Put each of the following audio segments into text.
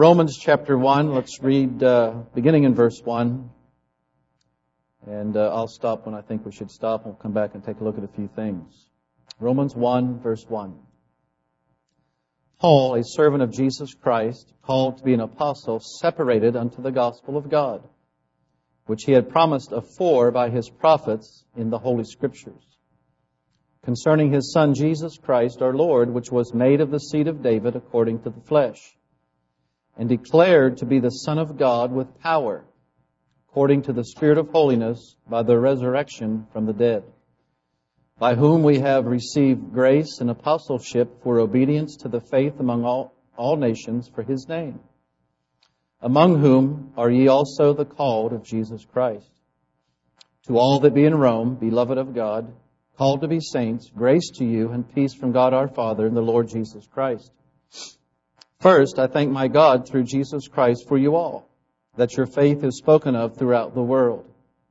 Romans chapter 1, let's read beginning in verse 1. And I'll stop when I think we should stop. We'll come back and take a look at a few things. Romans 1, verse 1. Paul, a servant of Jesus Christ, called to be an apostle, separated unto the gospel of God, which he had promised afore by his prophets in the Holy Scriptures, concerning his Son Jesus Christ our Lord, which was made of the seed of David according to the flesh, and declared to be the Son of God with power, according to the Spirit of holiness, by the resurrection from the dead, by whom we have received grace and apostleship for obedience to the faith among all nations for his name, among whom are ye also the called of Jesus Christ. To all that be in Rome, beloved of God, called to be saints, grace to you and peace from God our Father and the Lord Jesus Christ. First, I thank my God through Jesus Christ for you all, that your faith is spoken of throughout the world.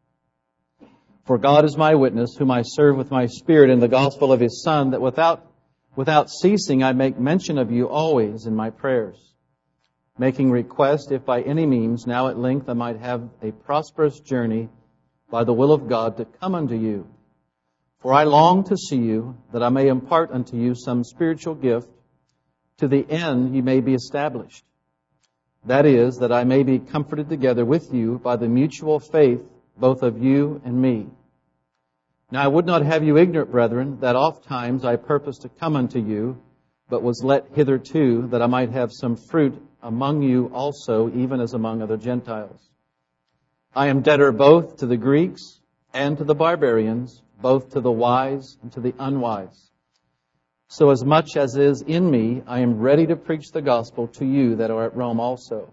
For God is my witness, whom I serve with my spirit in the gospel of his Son, that without ceasing I make mention of you always in my prayers, making request, if by any means now at length I might have a prosperous journey by the will of God to come unto you. For I long to see you, that I may impart unto you some spiritual gift, to the end ye may be established. That is, that I may be comforted together with you by the mutual faith, both of you and me. Now I would not have you ignorant, brethren, that oft times I purposed to come unto you, but was let hitherto, that I might have some fruit among you also, even as among other Gentiles. I am debtor both to the Greeks and to the barbarians, both to the wise and to the unwise. So as much as is in me, I am ready to preach the gospel to you that are at Rome also.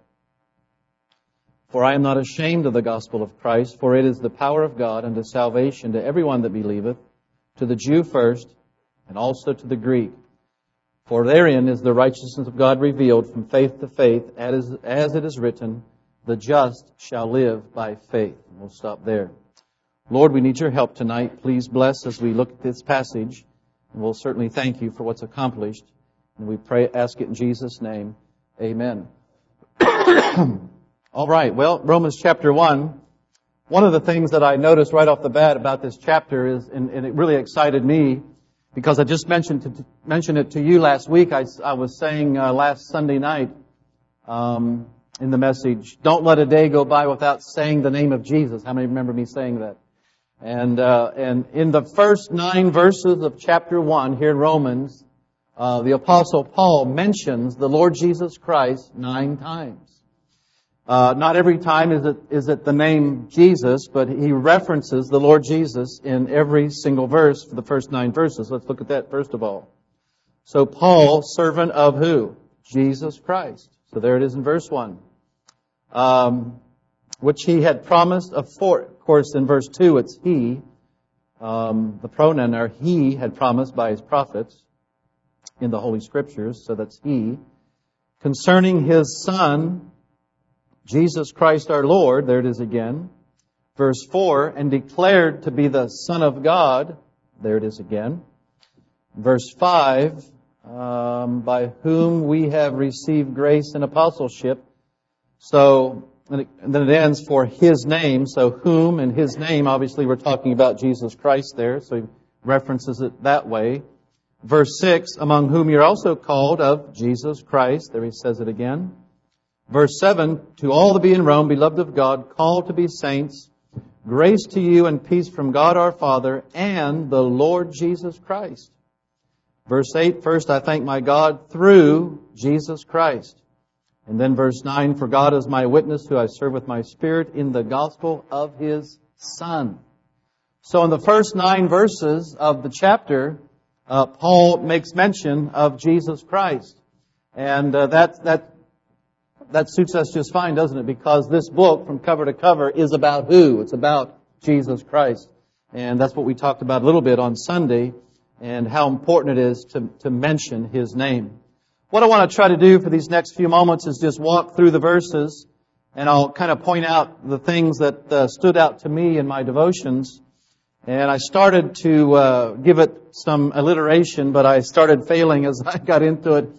For I am not ashamed of the gospel of Christ, for it is the power of God unto salvation to everyone that believeth, to the Jew first, and also to the Greek. For therein is the righteousness of God revealed from faith to faith, as it is written, the just shall live by faith. And we'll stop there. Lord, we need your help tonight. Please bless as we look at this passage. And we'll certainly thank you for what's accomplished. And we ask it in Jesus' name. Amen. All right. Well, Romans chapter 1. One of the things that I noticed right off the bat about this chapter is, and it really excited me, because I just mentioned it to you last week. I was saying last Sunday night in the message, don't let a day go by without saying the name of Jesus. How many remember me saying that? And in the first 9 verses of chapter 1 here in Romans, the Apostle Paul mentions the Lord Jesus Christ 9 times. Not every time is it the name Jesus, but he references the Lord Jesus in every single verse for the first 9 verses. Let's look at that first of all. So Paul, servant of who? Jesus Christ. So there it is in verse 1. Which he had promised afore. Of course, in verse 2, it's he. The pronoun are he had promised by his prophets in the Holy Scriptures. So that's he. Concerning his Son, Jesus Christ our Lord. There it is again. Verse 4, and declared to be the Son of God. There it is again. Verse 5, by whom we have received grace and apostleship. So, and then it ends for his name. So whom and his name, obviously we're talking about Jesus Christ there. So he references it that way. Verse 6, among whom you're also called of Jesus Christ. There he says it again. Verse 7, to all that be in Rome, beloved of God, called to be saints, grace to you and peace from God our Father and the Lord Jesus Christ. Verse 8, first I thank my God through Jesus Christ. And then verse 9, for God is my witness, who I serve with my spirit in the gospel of his Son. So in the first 9 verses of the chapter, Paul makes mention of Jesus Christ. And that suits us just fine, doesn't it? Because this book, from cover to cover, is about who? It's about Jesus Christ. And that's what we talked about a little bit on Sunday, and how important it is to mention his name. What I want to try to do for these next few moments is just walk through the verses, and I'll kind of point out the things that stood out to me in my devotions. And I started to give it some alliteration, but I started failing as I got into it.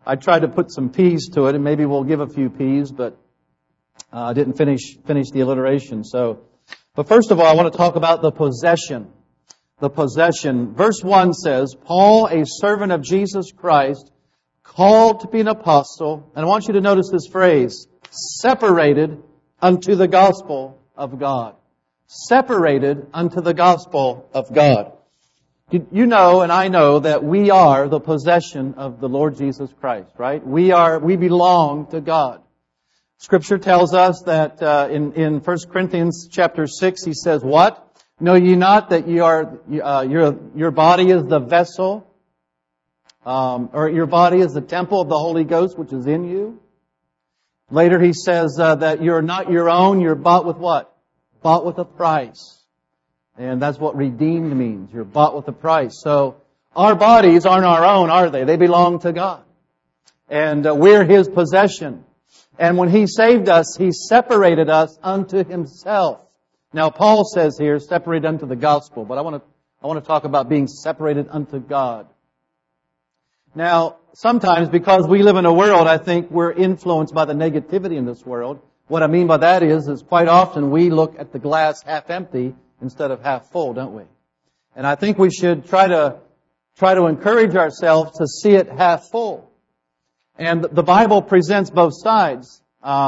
I tried to put some P's to it, and maybe we'll give a few P's, but I didn't finish the alliteration. But first of all, I want to talk about the possession. The possession. Verse 1 says, Paul, a servant of Jesus Christ, called to be an apostle. And I want you to notice this phrase, separated unto the gospel of God. Separated unto the gospel of God. You know and I know that we are the possession of the Lord Jesus Christ, right? We belong to God. Scripture tells us that in 1 Corinthians chapter 6, he says, what? Know ye not that your body is the vessel, or your body is the temple of the Holy Ghost which is in you? Later he says that you're not your own, you're bought with what? Bought with a price. And that's what redeemed means. You're bought with a price. So our bodies aren't our own, are they? They belong to God. And we're His possession. And when He saved us, He separated us unto Himself. Now, Paul says here, separated unto the gospel, but I want to talk about being separated unto God. Now, sometimes because we live in a world, I think we're influenced by the negativity in this world. What I mean by that is quite often we look at the glass half empty instead of half full, don't we? And I think we should try to encourage ourselves to see it half full. And the Bible presents both sides.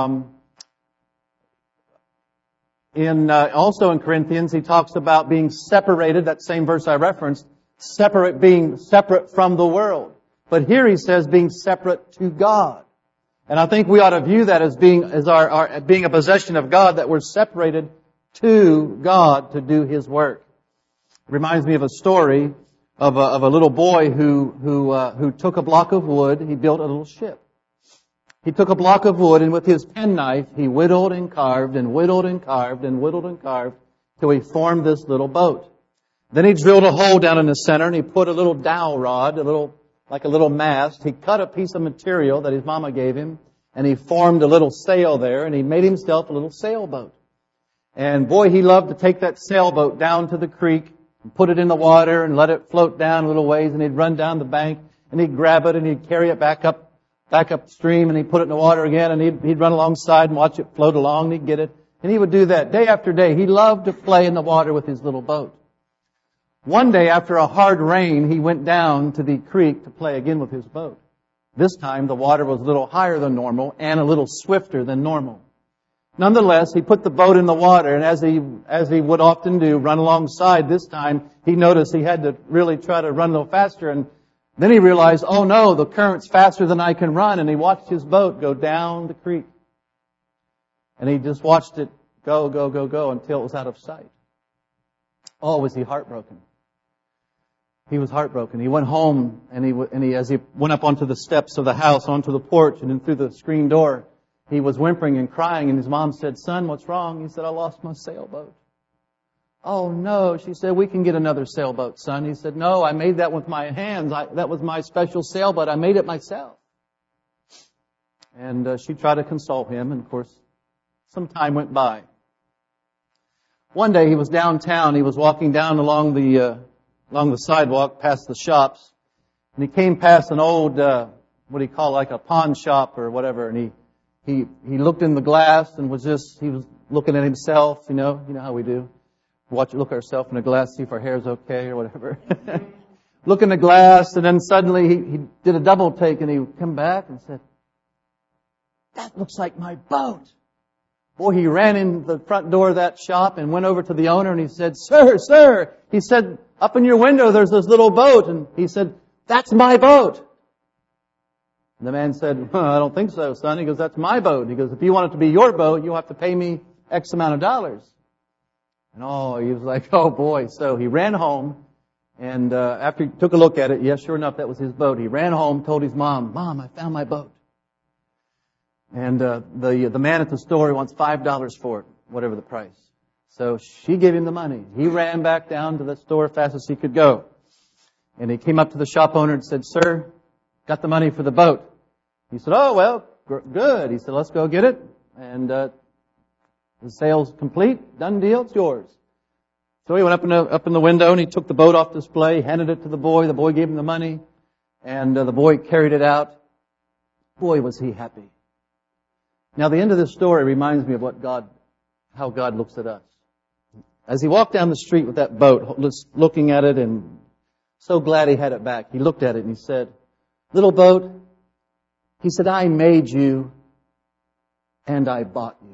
Also in Corinthians, he talks about being separated, that same verse I referenced, being separate from the world. But here he says being separate to God. And I think we ought to view that as being a possession of God, that we're separated to God to do His work. It reminds me of a story of a little boy who took a block of wood. He built a little ship. He took a block of wood and with his penknife, he whittled and carved and whittled and carved and whittled and carved till he formed this little boat. Then he drilled a hole down in the center and he put a little dowel rod, like a little mast. He cut a piece of material that his mama gave him and he formed a little sail there and he made himself a little sailboat. And boy, he loved to take that sailboat down to the creek and put it in the water and let it float down a little ways, and he'd run down the bank and he'd grab it and he'd carry it back upstream, and he'd put it in the water again, and he'd run alongside and watch it float along, and he'd get it. And he would do that day after day. He loved to play in the water with his little boat. One day, after a hard rain, he went down to the creek to play again with his boat. This time, the water was a little higher than normal and a little swifter than normal. Nonetheless, he put the boat in the water, and as he would often do, run alongside. This time, he noticed he had to really try to run a little faster, and then he realized, oh no, the current's faster than I can run, and he watched his boat go down the creek. And he just watched it go until it was out of sight. Oh, was he heartbroken. He was heartbroken. He went home, and as he went up onto the steps of the house, onto the porch, and then through the screen door, he was whimpering and crying, and his mom said, son, what's wrong? He said, I lost my sailboat. Oh no, she said, we can get another sailboat, son. He said, no, I made that with my hands. That was my special sailboat. I made it myself. And she tried to console him, and of course, some time went by. One day he was downtown. He was walking down along the sidewalk past the shops, and he came past an old, what do you call, like a pawn shop or whatever, and he looked in the glass and he was looking at himself, you know how we do. Look ourselves in the glass, see if our hair's okay or whatever. Look in the glass, and then suddenly he did a double take, and he came back and said, that looks like my boat. Boy, he ran in the front door of that shop and went over to the owner, and he said, sir, he said, up in your window there's this little boat. And he said, that's my boat. And the man said, I don't think so, son. He goes, that's my boat. He goes, if you want it to be your boat, you'll have to pay me X amount of dollars. And he was like, oh boy. So he ran home, and after he took a look at it, yes, sure enough, that was his boat. He ran home, told his mom, I found my boat. And the man at the store, he wants $5 for it, whatever the price. So she gave him the money. He ran back down to the store as fast as he could go. And he came up to the shop owner and said, sir, got the money for the boat. He said, oh, well, good. He said, let's go get it. And the sale's complete. Done deal. It's yours. So he went up in the window, and he took the boat off display, handed it to the boy. The boy gave him the money, and the boy carried it out. Boy, was he happy. Now, the end of this story reminds me of how God looks at us. As he walked down the street with that boat, looking at it and so glad he had it back, he looked at it and he said, "Little boat," he said, "I made you and I bought you."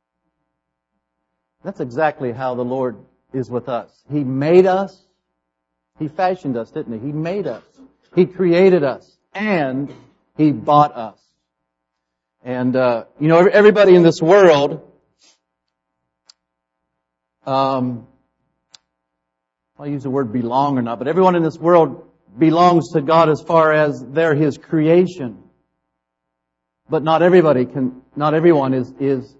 That's exactly how the Lord is with us. He made us. He fashioned us, didn't He? He made us. He created us. And He bought us. And, everybody in this world, I'll use the word belong or not, but everyone in this world belongs to God as far as they're His creation. But not everyone is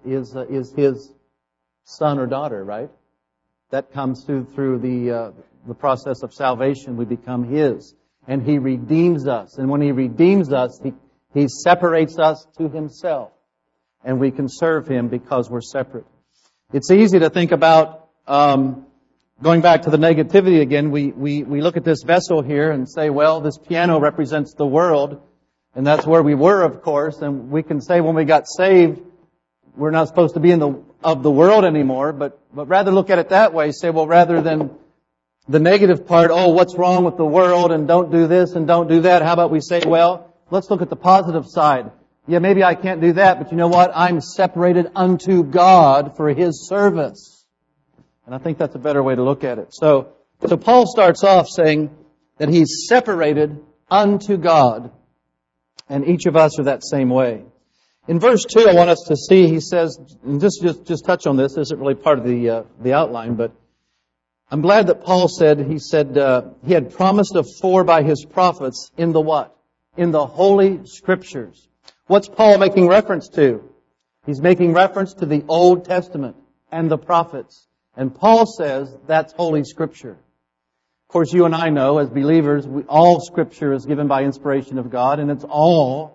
His son or daughter, right? That comes through the process of salvation. We become His. And He redeems us. And when He redeems us, He separates us to Himself. And we can serve Him because we're separate. It's easy to think about, going back to the negativity again, we look at this vessel here and say, well, this piano represents the world. And that's where we were, of course. And we can say when we got saved, we're not supposed to be of the world anymore. But rather look at it that way. Say, well, rather than the negative part, oh, what's wrong with the world and don't do this and don't do that. How about we say, well, let's look at the positive side. Yeah, maybe I can't do that, but you know what? I'm separated unto God for His service. And I think that's a better way to look at it. So Paul starts off saying that he's separated unto God. And each of us are that same way. In verse 2, I want us to see, he says, and just touch on this isn't really part of the outline, but I'm glad that Paul said he had promised of fore by his prophets in the what? In the Holy Scriptures. What's Paul making reference to? He's making reference to the Old Testament and the prophets. And Paul says that's Holy Scripture. Of course, you and I know as believers, all Scripture is given by inspiration of God, and it's all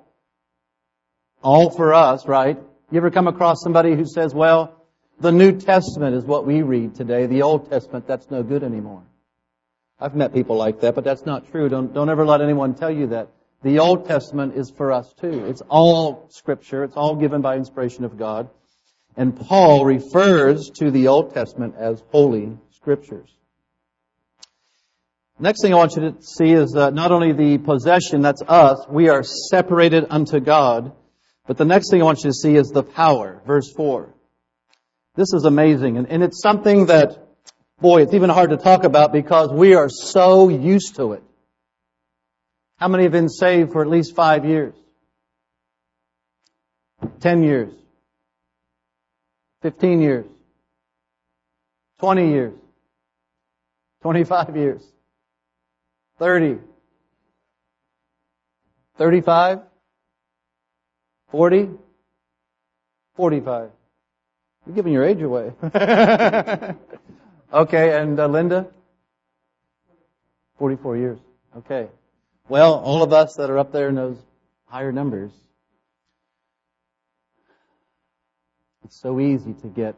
for us, right? You ever come across somebody who says, well, the New Testament is what we read today. The Old Testament, that's no good anymore. I've met people like that, but that's not true. Don't ever let anyone tell you that. The Old Testament is for us too. It's all Scripture. It's all given by inspiration of God. And Paul refers to the Old Testament as Holy Scriptures. Next thing I want you to see is not only the possession, that's us, we are separated unto God, but the next thing I want you to see is the power. Verse 4. This is amazing. And it's something that, boy, it's even hard to talk about because we are so used to it. How many have been saved for at least 5 years? 10 years? 15 years? 20 years? 25 years? 30? 35? 40? 45? You're giving your age away. Okay, and Linda? 44 years. Okay. Well, all of us that are up there in those higher numbers, it's so easy to get,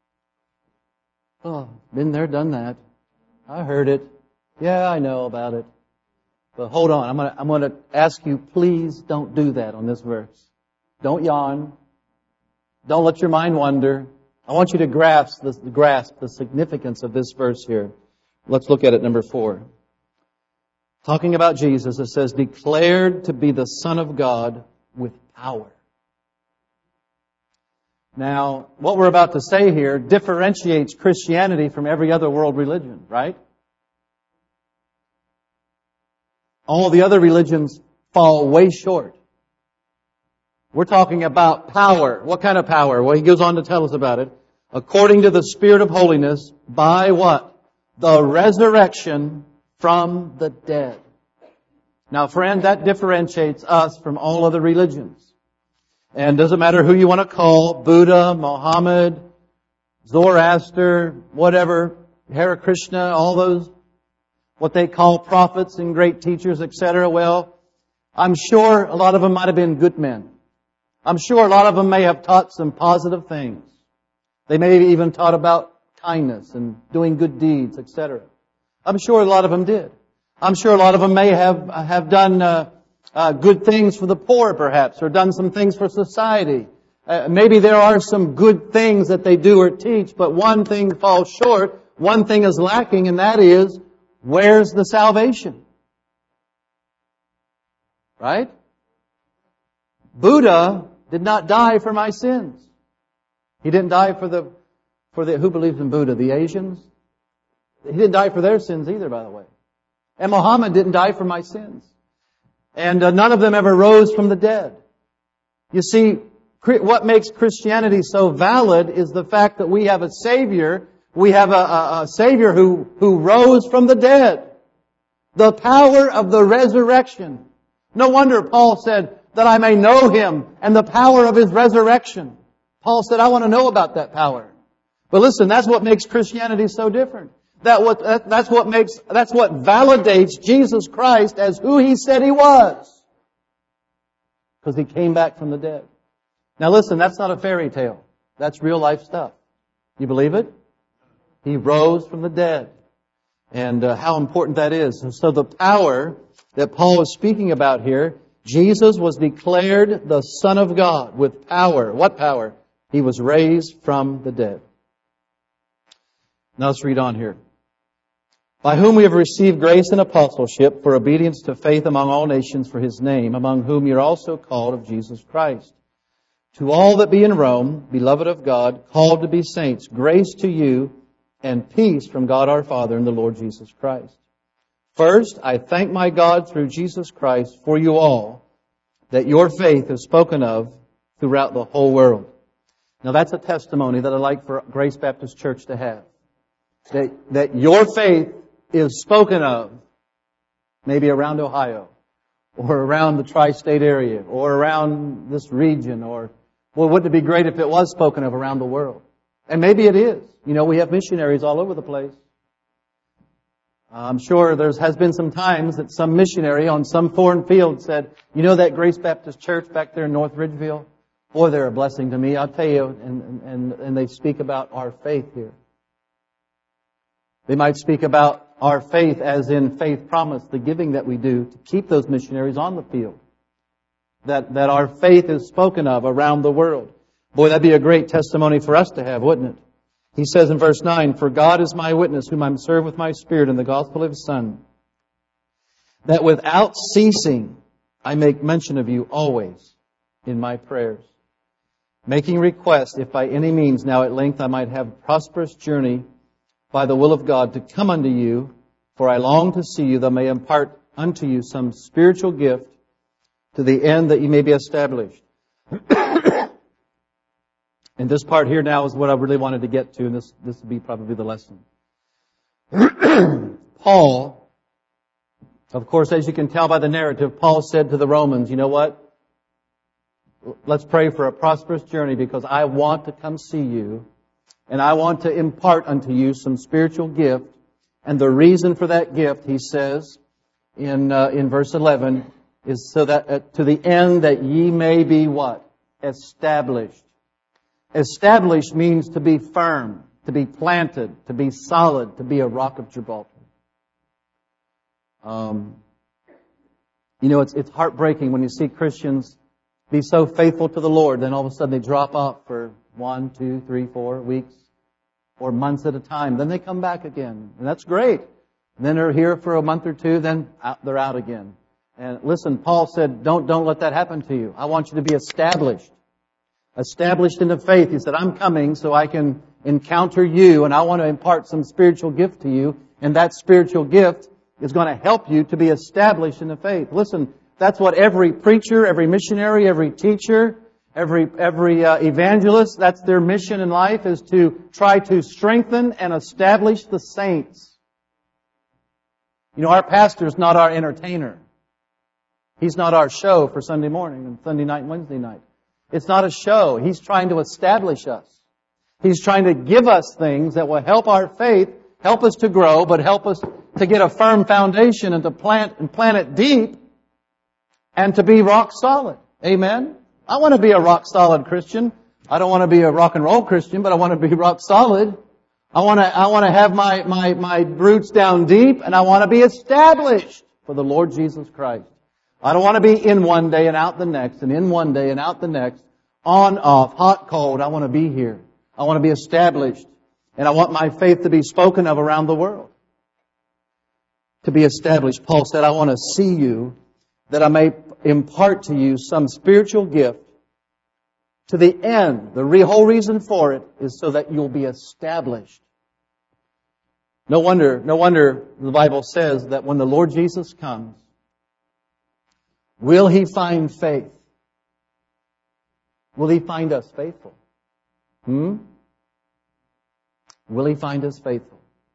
oh, been there, done that. I heard it. Yeah, I know about it. But hold on, I'm going to ask you, please don't do that on this verse. Don't yawn. Don't let your mind wander. I want you to grasp the significance of this verse here. Let's look at it, number 4. Talking about Jesus, it says, declared to be the Son of God with power. Now, what we're about to say here differentiates Christianity from every other world religion, right? All the other religions fall way short. We're talking about power. What kind of power? Well, he goes on to tell us about it. According to the Spirit of holiness, by what? The resurrection from the dead. Now, friend, that differentiates us from all other religions. And doesn't matter who you want to call, Buddha, Mohammed, Zoroaster, whatever, Hare Krishna, all those, what they call prophets and great teachers, etc. Well, I'm sure a lot of them might have been good men. I'm sure a lot of them may have taught some positive things. They may have even taught about kindness and doing good deeds, etc. I'm sure a lot of them did. I'm sure a lot of them may have done good things for the poor, perhaps, or done some things for society. Maybe there are some good things that they do or teach, but one thing falls short, one thing is lacking, and that is, where's the salvation? Right? Buddha did not die for my sins. He didn't die for the who believes in Buddha? The Asians? He didn't die for their sins either, by the way. And Muhammad didn't die for my sins. And none of them ever rose from the dead. You see, what makes Christianity so valid is the fact that we have a Savior. We have a Savior who rose from the dead. The power of the resurrection. No wonder Paul said that I may know Him and the power of His resurrection. Paul said, I want to know about that power. But listen, that's what makes Christianity so different. That's what validates Jesus Christ as who He said He was. Because He came back from the dead. Now listen, that's not a fairy tale. That's real life stuff. You believe it? He rose from the dead. And how important that is. And so the power that Paul is speaking about here, Jesus was declared the Son of God with power. What power? He was raised from the dead. Now let's read on here. By whom we have received grace and apostleship for obedience to faith among all nations for His name, among whom you are also called of Jesus Christ. To all that be in Rome, beloved of God, called to be saints, grace to you and peace from God our Father and the Lord Jesus Christ. First, I thank my God through Jesus Christ for you all, that your faith is spoken of throughout the whole world. Now that's a testimony that I'd like for Grace Baptist Church to have. That your faith is spoken of, maybe around Ohio, or around the tri-state area, or around this region, or, well, wouldn't it be great if it was spoken of around the world? And maybe it is. You know, we have missionaries all over the place. I'm sure there has been some times that some missionary on some foreign field said, you know that Grace Baptist Church back there in North Ridgeville? Boy, they're a blessing to me. I'll tell you, and they speak about our faith here. They might speak about our faith as in faith promise, the giving that we do to keep those missionaries on the field. That our faith is spoken of around the world. Boy, that'd be a great testimony for us to have, wouldn't it? He says in verse 9, for God is my witness, whom I serve with my spirit in the gospel of His Son, that without ceasing I make mention of you always in my prayers, making request, if by any means now at length I might have a prosperous journey by the will of God to come unto you, for I long to see you, that I may impart unto you some spiritual gift to the end that you may be established. And this part here now is what I really wanted to get to, and this will be probably the lesson. Paul, of course, as you can tell by the narrative, Paul said to the Romans, you know what? Let's pray for a prosperous journey because I want to come see you and I want to impart unto you some spiritual gift. And the reason for that gift, he says in verse 11, is so that to the end that ye may be what? Established. Established means to be firm, to be planted, to be solid, to be a rock of Gibraltar. You know, it's heartbreaking when you see Christians be so faithful to the Lord, then all of a sudden they drop off for 1, 2, 3, 4 weeks or months at a time. Then they come back again, and that's great. And then they're here for a month or two, then they're out again. And listen, Paul said, don't let that happen to you. I want you to be established. Established in the faith. He said, I'm coming so I can encounter you, and I want to impart some spiritual gift to you, and that spiritual gift is going to help you to be established in the faith. Listen, that's what every preacher, every missionary, every teacher, every evangelist, that's their mission in life, is to try to strengthen and establish the saints. You know, our pastor is not our entertainer. He's not our show for Sunday morning and Sunday night and Wednesday night. It's not a show. He's trying to establish us. He's trying to give us things that will help our faith, help us to grow, but help us to get a firm foundation and to plant it deep and to be rock solid. Amen? I want to be a rock solid Christian. I don't want to be a rock and roll Christian, but I want to be rock solid. I want to have my roots down deep, and I want to be established for the Lord Jesus Christ. I don't want to be in one day and out the next, and in one day and out the next, on, off, hot, cold. I want to be here. I want to be established. And I want my faith to be spoken of around the world. To be established. Paul said, I want to see you, that I may impart to you some spiritual gift. To the end, the whole reason for it is so that you'll be established. No wonder the Bible says that when the Lord Jesus comes, will He find faith? Will He find us faithful? Will He find us faithful?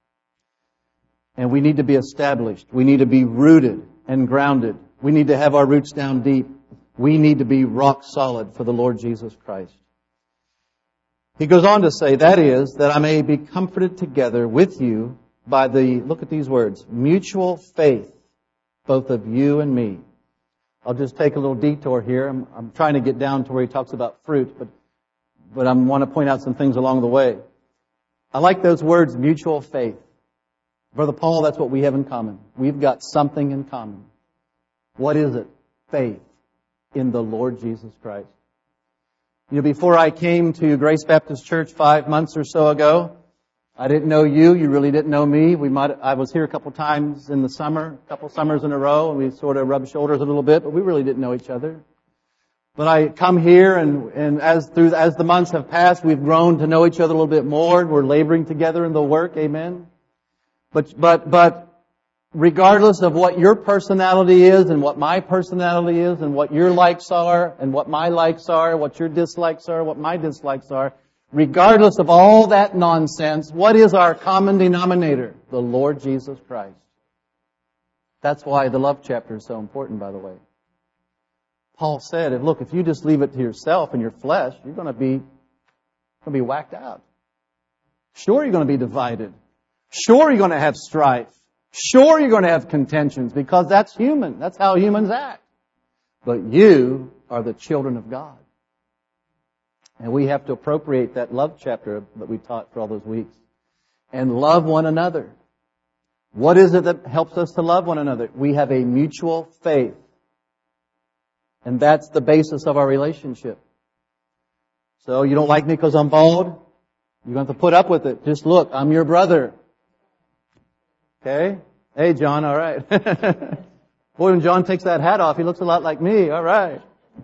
And we need to be established. We need to be rooted and grounded. We need to have our roots down deep. We need to be rock solid for the Lord Jesus Christ. He goes on to say, that is, that I may be comforted together with you by the, look at these words, mutual faith, both of you and me. I'll just take a little detour here. I'm trying to get down to where he talks about fruit, but I want to point out some things along the way. I like those words, mutual faith. Brother Paul, that's what we have in common. We've got something in common. What is it? Faith in the Lord Jesus Christ. You know, before I came to Grace Baptist Church 5 months or so ago, I didn't know you. You really didn't know me. I was here a couple times in the summer, a couple summers in a row, and we sort of rubbed shoulders a little bit, but we really didn't know each other. But I come here, and as the months have passed, we've grown to know each other a little bit more. We're laboring together in the work. Amen. But regardless of what your personality is and what my personality is and what your likes are and what my likes are, what your dislikes are, what my dislikes are, regardless of all that nonsense, what is our common denominator? The Lord Jesus Christ. That's why the love chapter is so important, by the way. Paul said, if you just leave it to yourself and your flesh, you're going to be whacked out. Sure, you're going to be divided. Sure, you're going to have strife. Sure, you're going to have contentions because that's human. That's how humans act. But you are the children of God. And we have to appropriate that love chapter that we taught for all those weeks. And love one another. What is it that helps us to love one another? We have a mutual faith. And that's the basis of our relationship. So you don't like me because I'm bald? You're going to have to put up with it. Just look, I'm your brother. Okay? Hey, John, all right. Boy, when John takes that hat off, he looks a lot like me. All right.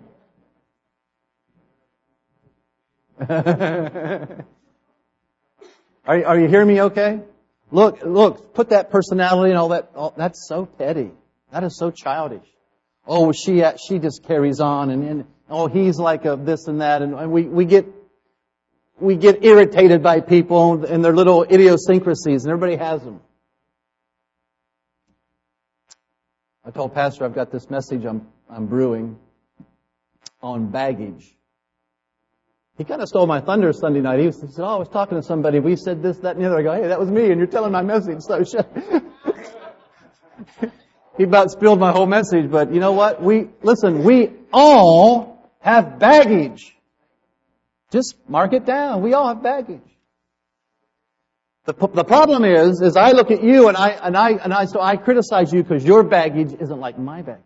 Are you hearing me okay? Look, put that personality and all that. That's so petty. That is so childish. Oh, she just carries on and he's like a this and that, and we get irritated by people and their little idiosyncrasies, and everybody has them. I told Pastor I've got this message I'm brewing on baggage. He kind of stole my thunder Sunday night. He said, I was talking to somebody. We said this, that, and the other. I go, hey, that was me, and you're telling my message. So he about spilled my whole message. But you know what? We all have baggage. Just mark it down. We all have baggage. The problem is I look at you so I criticize you because your baggage isn't like my baggage.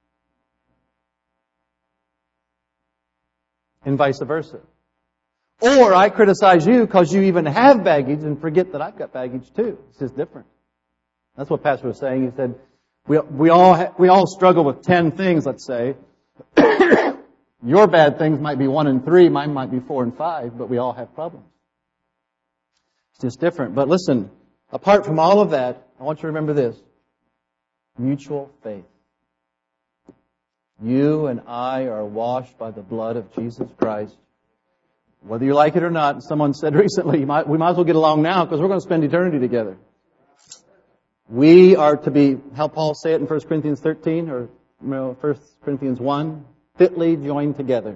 And vice versa. Or I criticize you because you even have baggage and forget that I've got baggage too. It's just different. That's what Pastor was saying. He said, we all struggle with 10 things, let's say. Your bad things might be 1 and 3, mine might be 4 and 5, but we all have problems. It's just different. But listen, apart from all of that, I want you to remember this. Mutual faith. You and I are washed by the blood of Jesus Christ. Whether you like it or not, someone said recently, we might as well get along now because we're going to spend eternity together. We are to be, how Paul say it in 1 Corinthians 13 or 1 Corinthians 1, fitly joined together.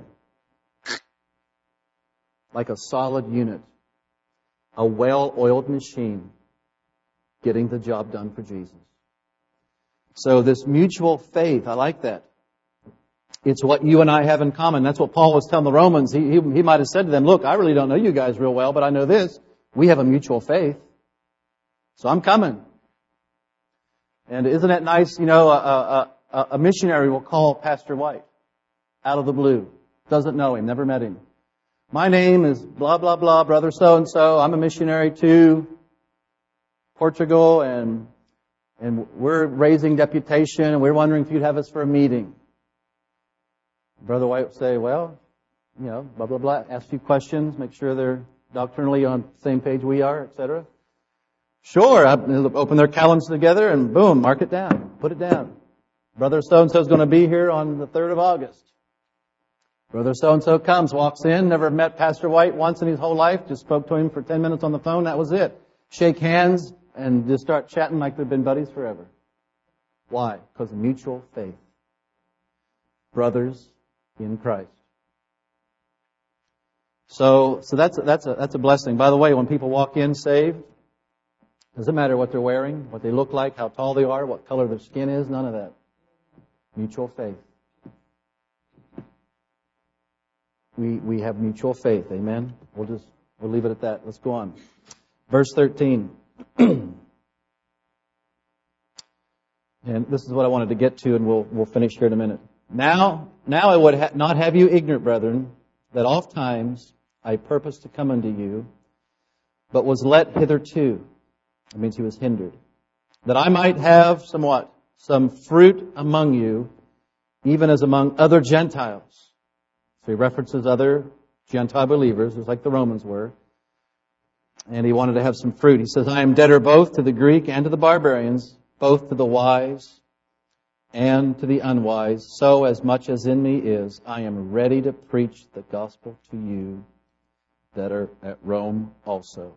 Like a solid unit. A well-oiled machine getting the job done for Jesus. So this mutual faith, I like that. It's what you and I have in common. That's what Paul was telling the Romans. He might have said to them, look, I really don't know you guys real well, but I know this. We have a mutual faith. So I'm coming. And isn't that nice? You know, a missionary will call Pastor White out of the blue. Doesn't know him, never met him. My name is blah, blah, blah, brother so-and-so. I'm a missionary to Portugal, and we're raising deputation, and we're wondering if you'd have us for a meeting. Brother White would say, well, blah, blah, blah, ask a few questions, make sure they're doctrinally on the same page we are, etc. Sure, they'll open their calendars together and boom, mark it down, put it down. Brother so-and-so is going to be here on the 3rd of August. Brother so-and-so comes, walks in, never met Pastor White once in his whole life, just spoke to him for 10 minutes on the phone, that was it. Shake hands and just start chatting like they've been buddies forever. Why? Because of mutual faith. Brothers in Christ. So that's a blessing. By the way, when people walk in saved, doesn't matter what they're wearing, what they look like, how tall they are, what color their skin is, none of that. Mutual faith. We have mutual faith. Amen. We'll leave it at that. Let's go on. Verse 13. And this is what I wanted to get to, and we'll finish here in a minute. Now I would not have you ignorant, brethren, that oft times I purposed to come unto you, but was let hitherto. That means he was hindered. That I might have some fruit among you, even as among other Gentiles. So he references other Gentile believers, just like the Romans were. And he wanted to have some fruit. He says, I am debtor both to the Greek and to the barbarians, both to the wise and to the unwise. So as much as in me is, I am ready to preach the gospel to you that are at Rome also.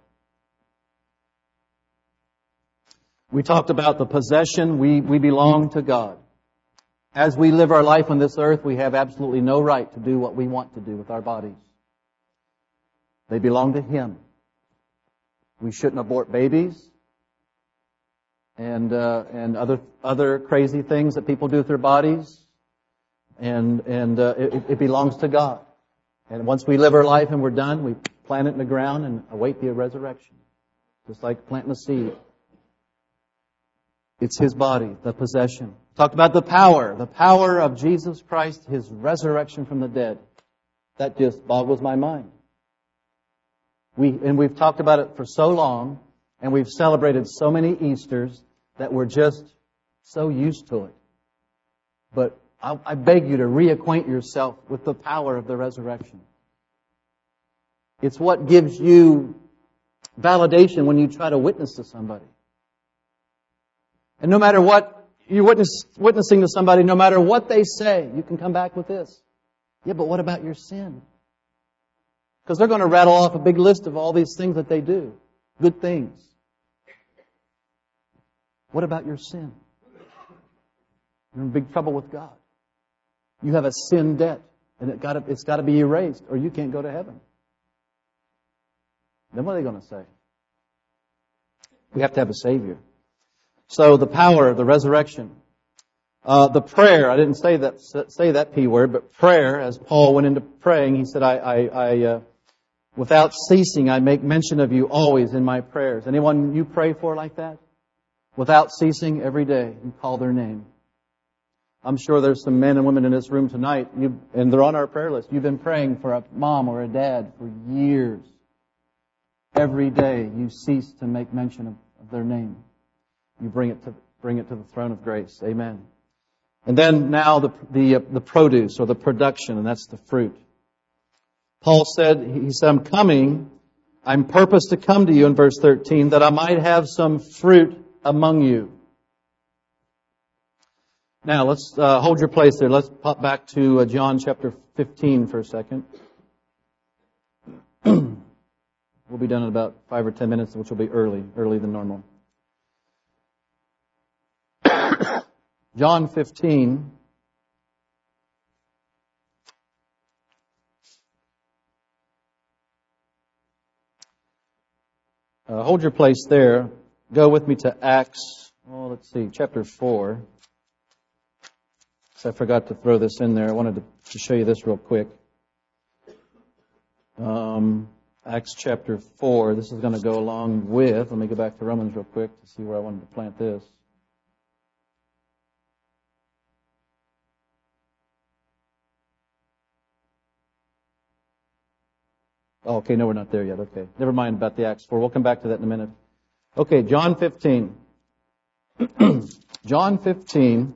We talked about the possession. We belong to God. As we live our life on this earth, we have absolutely no right to do what we want to do with our bodies. They belong to Him. We shouldn't abort babies and other crazy things that people do with their bodies. And it belongs to God. And once we live our life and we're done, we plant it in the ground and await the resurrection. Just like planting a seed. It's His body, the possession. Talked about the power of Jesus Christ, His resurrection from the dead. That just boggles my mind. We've talked about it for so long, and we've celebrated so many Easters that we're just so used to it. But I beg you to reacquaint yourself with the power of the resurrection. It's what gives you validation when you try to witness to somebody. And no matter what you're witnessing to somebody, no matter what they say, you can come back with this. Yeah, but what about your sin? Because they're going to rattle off a big list of all these things that they do. Good things. What about your sin? You're in big trouble with God. You have a sin debt, and it's got to be erased, or you can't go to heaven. Then what are they going to say? We have to have a Savior. So the power of the resurrection. The prayer, I didn't say that P word, but prayer, as Paul went into praying, he said, I without ceasing, I make mention of you always in my prayers. Anyone you pray for like that? Without ceasing, every day, you call their name. I'm sure there's some men and women in this room tonight, and they're on our prayer list. You've been praying for a mom or a dad for years. Every day, you cease to make mention of their name. You bring it to the throne of grace. Amen. And then now the produce or the production, and that's the fruit. Paul said, I'm coming. I'm purposed to come to you in verse 13 that I might have some fruit among you. Now let's hold your place there. Let's pop back to John chapter 15 for a second. We'll be done in about 5 or 10 minutes, which will be early than normal. John 15. Hold your place there. Go with me to Acts, chapter 4. So I forgot to throw this in there. I wanted to show you this real quick. Acts chapter 4. This is going to go along with, let me go back to Romans real quick to see where I wanted to plant this. Oh, okay, no, we're not there yet. Okay. Never mind about the Acts 4. We'll come back to that in a minute. Okay, John 15. John 15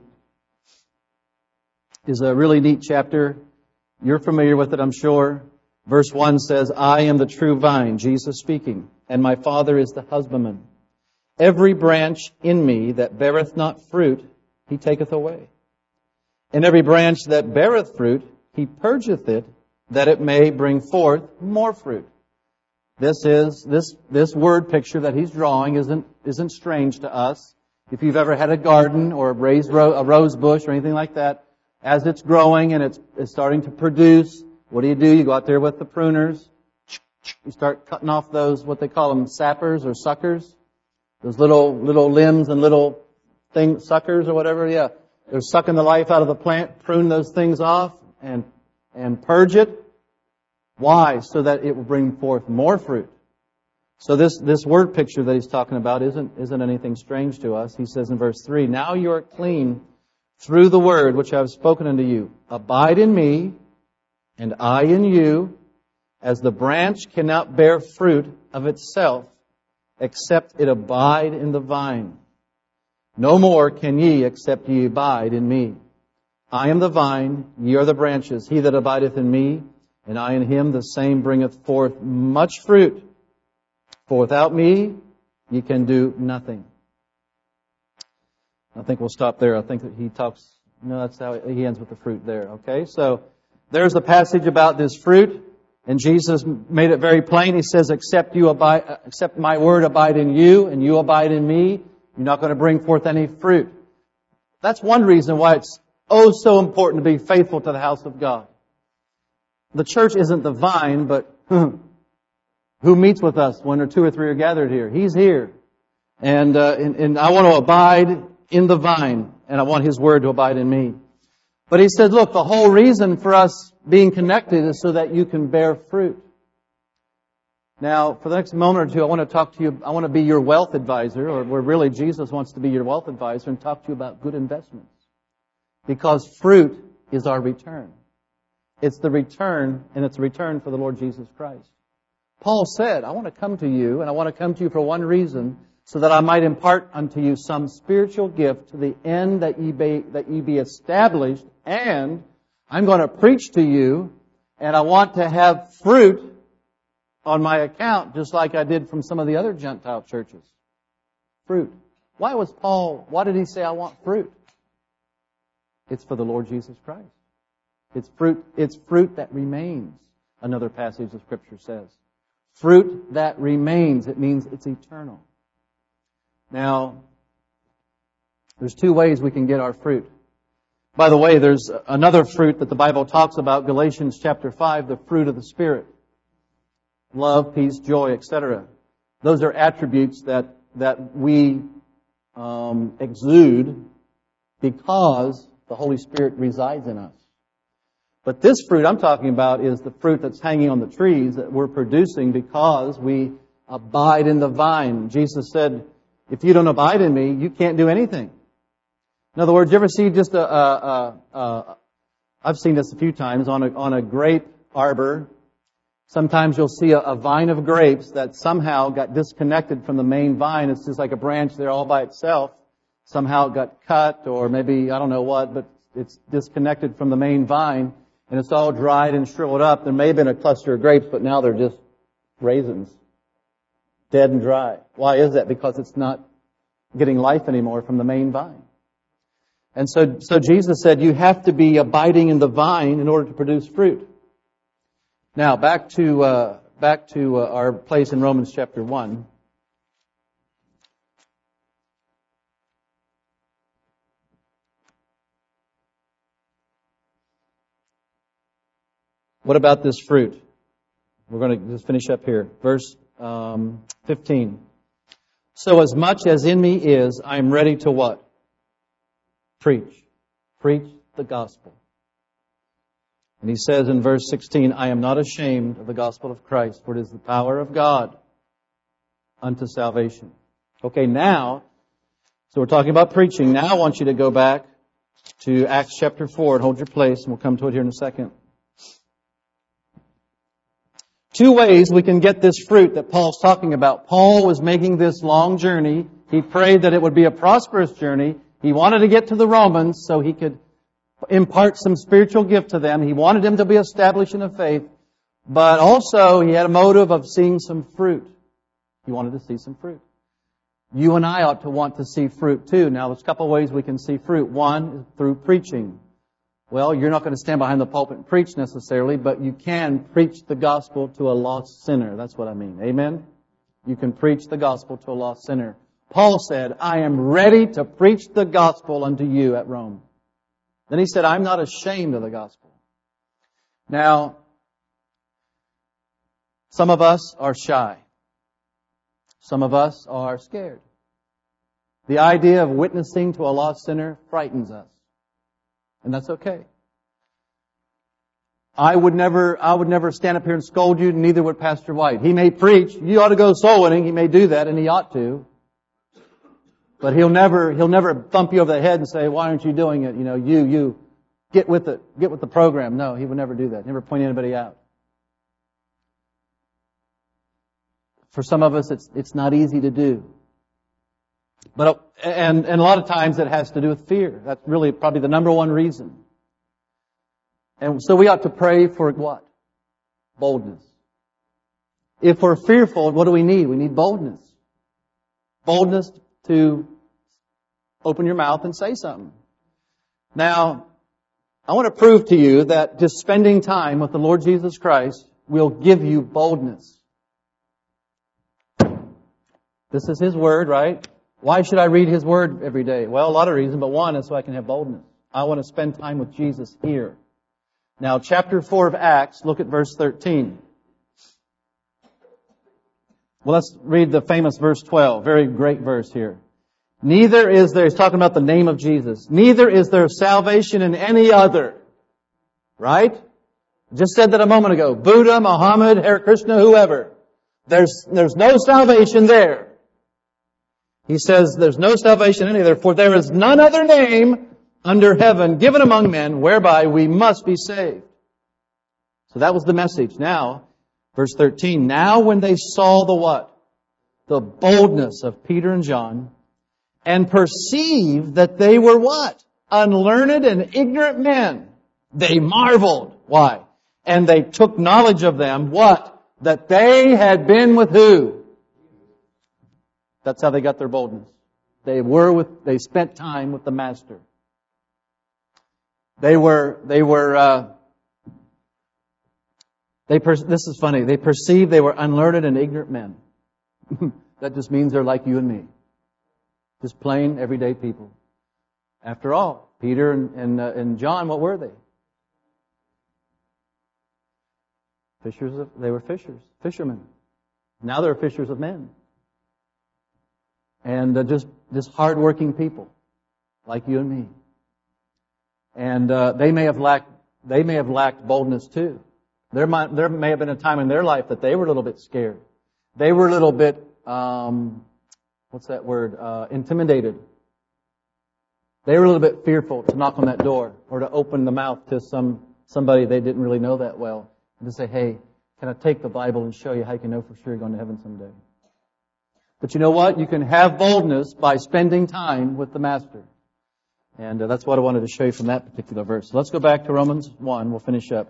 is a really neat chapter. You're familiar with it, I'm sure. Verse 1 says, I am the true vine, Jesus speaking, and my Father is the husbandman. Every branch in me that beareth not fruit, he taketh away. And every branch that beareth fruit, he purgeth it, that it may bring forth more fruit. This word picture that he's drawing isn't strange to us. If you've ever had a garden or raised a rose bush or anything like that, as it's growing and it's starting to produce, what do? You go out there with the pruners. You start cutting off those, what they call them, sappers or suckers. Those little limbs and little suckers or whatever. Yeah, they're sucking the life out of the plant. Prune those things off and purge it. Why? So that it will bring forth more fruit. So this word picture that he's talking about isn't anything strange to us. He says in verse 3, now you are clean through the word which I have spoken unto you. Abide in me, and I in you, as the branch cannot bear fruit of itself, except it abide in the vine. No more can ye, except ye abide in me. I am the vine, ye are the branches. He that abideth in me, and I in him, the same bringeth forth much fruit. For without me, ye can do nothing. I think we'll stop there. I think that that's how he ends with the fruit there. Okay, so there's the passage about this fruit. And Jesus made it very plain. He says, except my word abide in you, and you abide in me, you're not going to bring forth any fruit. That's one reason why it's so important to be faithful to the house of God. The church isn't the vine, but who meets with us when 2 or 3 are gathered here? He's here. And I want to abide in the vine, and I want His word to abide in me. But he said, look, the whole reason for us being connected is so that you can bear fruit. Now, for the next moment or two, I want to talk to you, I want to be your wealth advisor, or where really Jesus wants to be your wealth advisor, and talk to you about good investments. Because fruit is our return. It's the return, and it's a return for the Lord Jesus Christ. Paul said, I want to come to you, and I want to come to you for one reason, so that I might impart unto you some spiritual gift to the end that ye be established, and I'm going to preach to you, and I want to have fruit on my account, just like I did from some of the other Gentile churches. Fruit. Why did he say I want fruit? It's for the Lord Jesus Christ. It's fruit that remains, another passage of Scripture says. Fruit that remains. It means it's eternal. Now, there's 2 ways we can get our fruit. By the way, there's another fruit that the Bible talks about, Galatians chapter 5, the fruit of the Spirit. Love, peace, joy, etc. Those are attributes that we exude because the Holy Spirit resides in us. But this fruit I'm talking about is the fruit that's hanging on the trees that we're producing because we abide in the vine. Jesus said, if you don't abide in me, you can't do anything. In other words, you ever see just I've seen this a few times on a grape arbor. Sometimes you'll see a vine of grapes that somehow got disconnected from the main vine. It's just like a branch there all by itself. Somehow it got cut, or maybe, I don't know what, but it's disconnected from the main vine, and it's all dried and shriveled up. There may have been a cluster of grapes, but now they're just raisins. Dead and dry. Why is that? Because it's not getting life anymore from the main vine. And so Jesus said you have to be abiding in the vine in order to produce fruit. Now, back to our place in Romans chapter 1. What about this fruit? We're going to just finish up here. Verse 15. So as much as in me is, I am ready to what? Preach. Preach the gospel. And he says in verse 16, I am not ashamed of the gospel of Christ, for it is the power of God unto salvation. Okay, now, so we're talking about preaching. Now I want you to go back to Acts chapter 4 and hold your place, and we'll come to it here in a second. Two ways we can get this fruit that Paul's talking about. Paul was making this long journey. He prayed that it would be a prosperous journey. He wanted to get to the Romans so he could impart some spiritual gift to them. He wanted them to be established in the faith. But also, he had a motive of seeing some fruit. He wanted to see some fruit. You and I ought to want to see fruit too. Now, there's a couple of ways we can see fruit. One is through preaching. Well, you're not going to stand behind the pulpit and preach necessarily, but you can preach the gospel to a lost sinner. That's what I mean. Amen? You can preach the gospel to a lost sinner. Paul said, I am ready to preach the gospel unto you at Rome. Then he said, I'm not ashamed of the gospel. Now, some of us are shy. Some of us are scared. The idea of witnessing to a lost sinner frightens us. And that's okay. I would never stand up here and scold you, neither would Pastor White. He may preach, you ought to go soul winning, he may do that, and he ought to. But he'll never thump you over the head and say, why aren't you doing it? You get with it, get with the program. No, he would never do that. Never point anybody out. For some of us, it's not easy to do. But and a lot of times it has to do with fear. That's really probably the number one reason. And so we ought to pray for what? Boldness. If we're fearful, what do we need? We need boldness. Boldness to open your mouth and say something. Now, I want to prove to you that just spending time with the Lord Jesus Christ will give you boldness. This is His Word, right? Why should I read His Word every day? Well, a lot of reasons, but one is so I can have boldness. I want to spend time with Jesus here. Now, chapter 4 of Acts, look at verse 13. Well, let's read the famous verse 12. Very great verse here. Neither is there, he's talking about the name of Jesus. Neither is there salvation in any other. Right? Just said that a moment ago. Buddha, Muhammad, Hare Krishna, whoever. There's no salvation there. He says there's no salvation in any other, for there is none other name under heaven given among men whereby we must be saved. So that was the message. Now, verse 13, now when they saw the what? The boldness of Peter and John, and perceived that they were what? Unlearned and ignorant men. They marveled. Why? And they took knowledge of them. What? That they had been with who? That's how they got their boldness. They spent time with the Master. This is funny. They perceived they were unlearned and ignorant men. That just means they're like you and me. Just plain, everyday people. After all, Peter and John, what were they? They were fishermen. Now they're fishers of men. And just hard-working people, like you and me. And they may have lacked boldness too. There may have been a time in their life that they were a little bit scared. They were a little bit intimidated. They were a little bit fearful to knock on that door or to open the mouth to somebody they didn't really know that well and to say, "Hey, can I take the Bible and show you how you can know for sure you're going to heaven someday?" But you know what? You can have boldness by spending time with the Master. And that's what I wanted to show you from that particular verse. So let's go back to Romans 1. We'll finish up.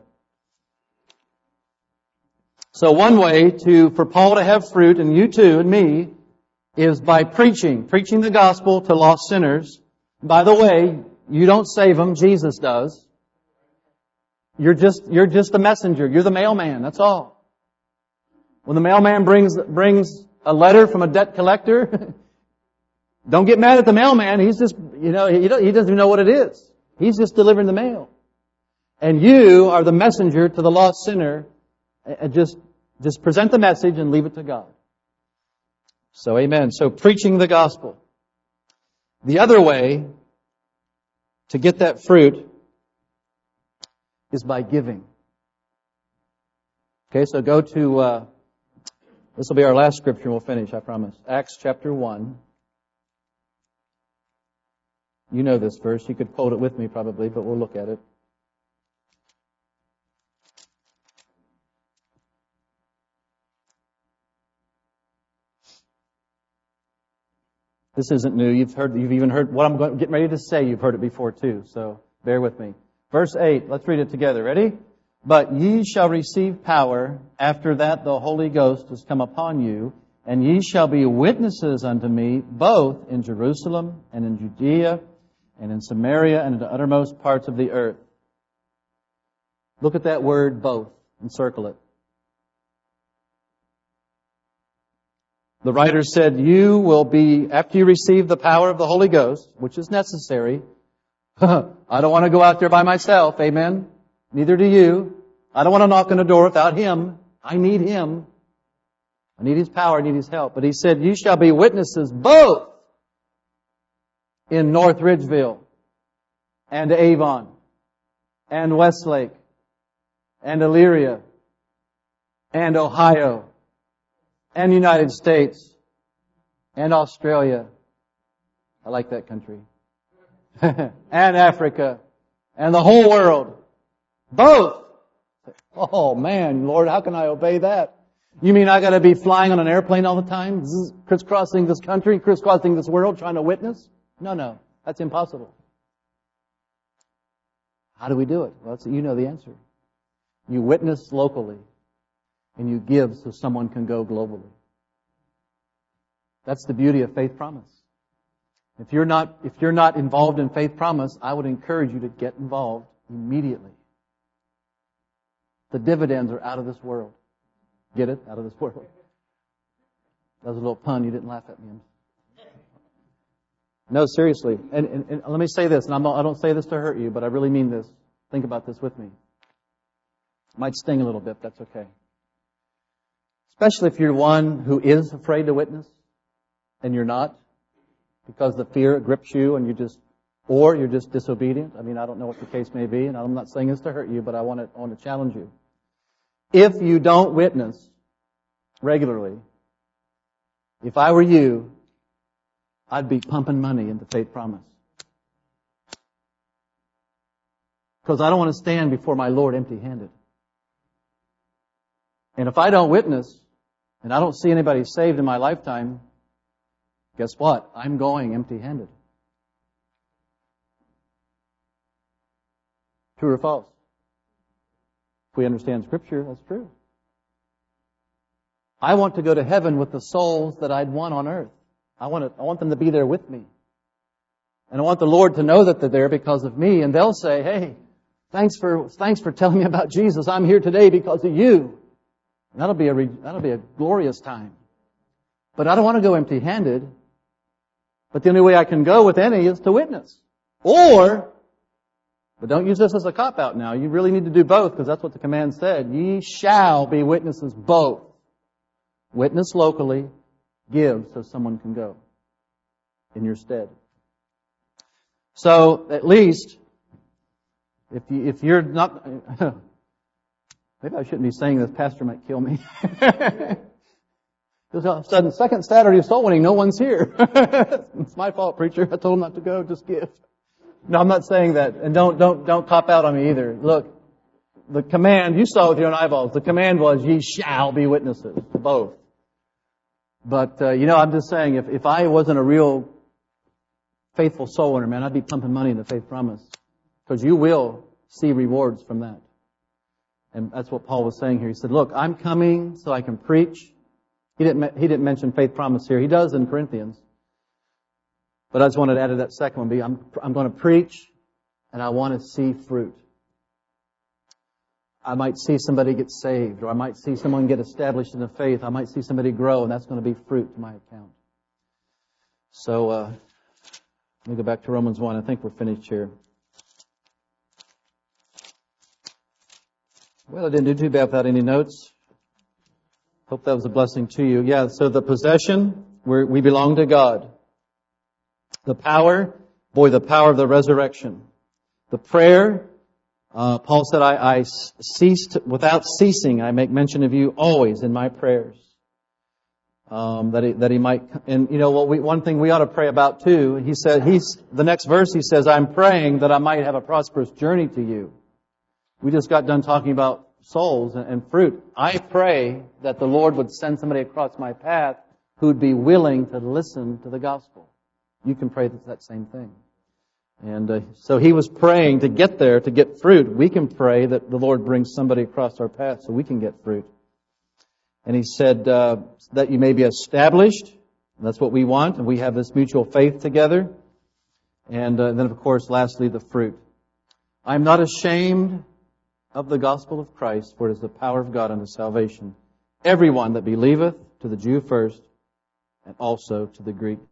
So one way for Paul to have fruit, and you too, and me, is by preaching the gospel to lost sinners. By the way, you don't save them, Jesus does. You're just the messenger. You're the mailman. That's all. When the mailman brings a letter from a debt collector, don't get mad at the mailman. He's just, he doesn't even know what it is. He's just delivering the mail. And you are the messenger to the lost sinner. Just present the message and leave it to God. So amen. So preaching the gospel. The other way to get that fruit is by giving. Okay, so go to, this will be our last scripture and we'll finish, I promise. Acts chapter 1. You know this verse. You could quote it with me probably, but we'll look at it. This isn't new. You've even heard what I'm getting ready to say. You've heard it before too, so bear with me. Verse 8, let's read it together. Ready? But ye shall receive power. After that the Holy Ghost is come upon you, and ye shall be witnesses unto me, both in Jerusalem and in Judea and in Samaria and in the uttermost parts of the earth. Look at that word, both, and circle it. The writer said, you will be, after you receive the power of the Holy Ghost, which is necessary. I don't want to go out there by myself, amen? Neither do you. I don't want to knock on a door without Him. I need Him. I need His power, I need His help. But He said, you shall be witnesses both in North Ridgeville and Avon and Westlake and Elyria and Ohio and United States and Australia. I like that country. And Africa and the whole world. Both. Oh man, Lord, how can I obey that? You mean I got to be flying on an airplane all the time, crisscrossing this country, crisscrossing this world, trying to witness? No, that's impossible. How do we do it? Well, you know the answer. You witness locally, and you give so someone can go globally. That's the beauty of Faith Promise. If you're not involved in Faith Promise, I would encourage you to get involved immediately. The dividends are out of this world. Get it? Out of this world. That was a little pun. You didn't laugh at me. No, seriously. And let me say this, and I don't say this to hurt you, but I really mean this. Think about this with me. It might sting a little bit. That's okay. Especially if you're one who is afraid to witness, and you're not, because the fear grips you, and you're just disobedient. I mean, I don't know what the case may be, and I'm not saying this to hurt you, but I want to challenge you. If you don't witness regularly, if I were you, I'd be pumping money into Faith Promise. Because I don't want to stand before my Lord empty-handed. And if I don't witness, and I don't see anybody saved in my lifetime, guess what? I'm going empty-handed. True or false? If we understand Scripture, that's true. I want to go to heaven with the souls that I'd won on earth. I want them to be there with me. And I want the Lord to know that they're there because of me. And they'll say, hey, thanks for telling me about Jesus. I'm here today because of you. And that'll be a glorious time. But I don't want to go empty-handed. But the only way I can go with any is to witness. But don't use this as a cop-out now. You really need to do both because that's what the command said. Ye shall be witnesses both. Witness locally, give so someone can go in your stead. So at least, if you're not, maybe I shouldn't be saying this. Pastor might kill me. All of a sudden, second Saturday of soul winning, no one's here. It's my fault, preacher. I told him not to go. Just give. No, I'm not saying that. And don't cop out on me either. Look, the command, you saw with your own eyeballs, the command was, ye shall be witnesses. Both. But, I'm just saying, if I wasn't a real faithful soul winner, man, I'd be pumping money into Faith Promise. Because you will see rewards from that. And that's what Paul was saying here. He said, look, I'm coming so I can preach. He didn't mention Faith Promise here. He does in Corinthians. But I just wanted to add to that second one. I'm going to preach, and I want to see fruit. I might see somebody get saved, or I might see someone get established in the faith. I might see somebody grow, and that's going to be fruit to my account. So, let me go back to Romans 1. I think we're finished here. Well, I didn't do too bad without any notes. Hope that was a blessing to you. Yeah, so the possession, we belong to God. The power of the resurrection. The prayer, Paul said, I ceased, without ceasing, I make mention of you always in my prayers. That he might, and one thing we ought to pray about too, he said, the next verse he says, I'm praying that I might have a prosperous journey to you. We just got done talking about souls and fruit. I pray that the Lord would send somebody across my path who'd be willing to listen to the gospel. you can pray that same thing. And so he was praying to get there, to get fruit. We can pray that the Lord brings somebody across our path so we can get fruit. And he said that you may be established. And that's what we want. And we have this mutual faith together. And then, of course, lastly, the fruit. I am not ashamed of the gospel of Christ, for it is the power of God unto salvation. Everyone that believeth, to the Jew first, and also to the Greek.